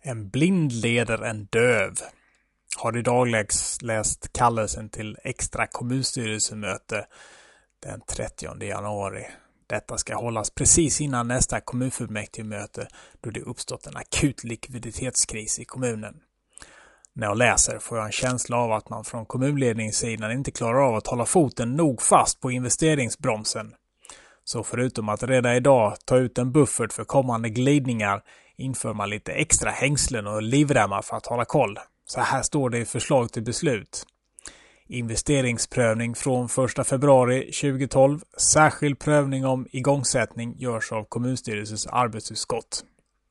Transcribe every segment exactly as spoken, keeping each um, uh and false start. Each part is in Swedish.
En blind leder en döv. Har idag läst, läst kallelsen till extra kommunstyrelsemöte den trettionde januari. Detta ska hållas precis innan nästa kommunfullmäktigemöte då det uppstått en akut likviditetskris i kommunen. När jag läser får jag en känsla av att man från kommunledningssidan inte klarar av att hålla foten nog fast på investeringsbromsen. Så förutom att redan idag ta ut en buffert för kommande glidningar inför man lite extra hängslen och livremmar för att hålla koll. Så här står det i förslag till beslut. Investeringsprövning från första februari tjugohundratolv. Särskild prövning om igångsättning görs av kommunstyrelsens arbetsutskott.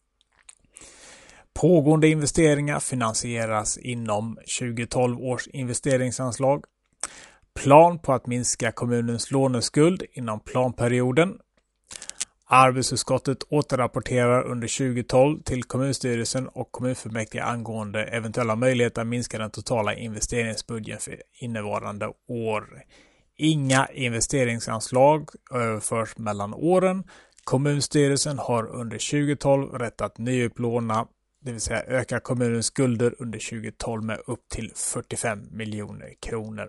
Pågående investeringar finansieras inom tjugohundratolv års investeringsanslag. Plan på att minska kommunens låneskuld inom planperioden. Arbetsutskottet återrapporterar under tjugohundratolv till kommunstyrelsen och kommunfullmäktige angående eventuella möjligheter att minska den totala investeringsbudgeten för innevarande år. Inga investeringsanslag överförs mellan åren. Kommunstyrelsen har under tjugohundratolv rätt att nyupplåna, det vill säga öka kommunens skulder under tjugohundratolv med upp till fyrtiofem miljoner kronor.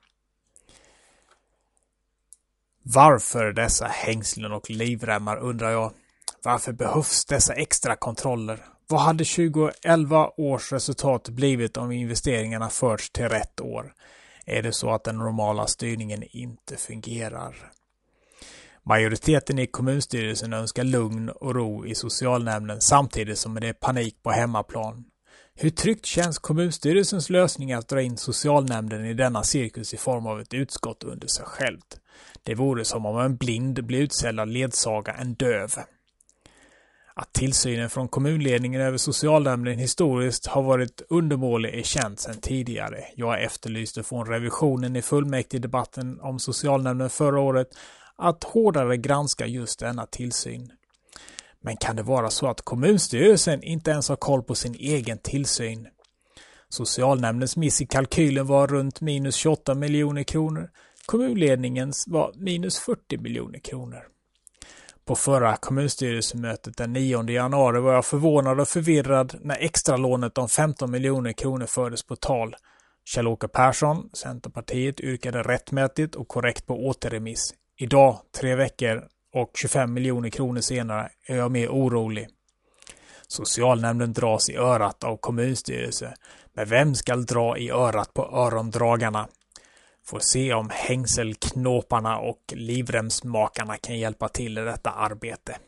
Varför dessa hängslen och livremmar undrar jag? Varför behövs dessa extra kontroller? Vad hade tjugoelva års resultat blivit om investeringarna förts till rätt år? Är det så att den normala styrningen inte fungerar? Majoriteten i kommunstyrelsen önskar lugn och ro i socialnämnden samtidigt som det är panik på hemmaplan. Hur tryggt känns kommunstyrelsens lösning att dra in socialnämnden i denna cirkus i form av ett utskott under sig självt? Det vore som om en blind blir utsedd att ledsaga en döv. Att tillsynen från kommunledningen över socialnämnden historiskt har varit undermålig är känt sedan tidigare. Jag efterlyste från revisionen i fullmäktigedebatten om socialnämnden förra året att hårdare granska just denna tillsyn. Men kan det vara så att kommunstyrelsen inte ens har koll på sin egen tillsyn? Socialnämndens miss i kalkylen var runt minus tjugoåtta miljoner kronor. Kommunledningens var minus fyrtio miljoner kronor. På förra kommunstyrelsemötet den nionde januari var jag förvånad och förvirrad när extralånet om femton miljoner kronor fördes på tal. Kjell-Åke Persson, Centerpartiet, yrkade rättmätigt och korrekt på återremiss. Idag, tre veckor och tjugofem miljoner kronor senare, är jag mer orolig. Socialnämnden dras i örat av kommunstyrelse. Men vem ska dra i örat på örondragarna? Får se om hängselknåparna och livremsmakarna kan hjälpa till i detta arbete.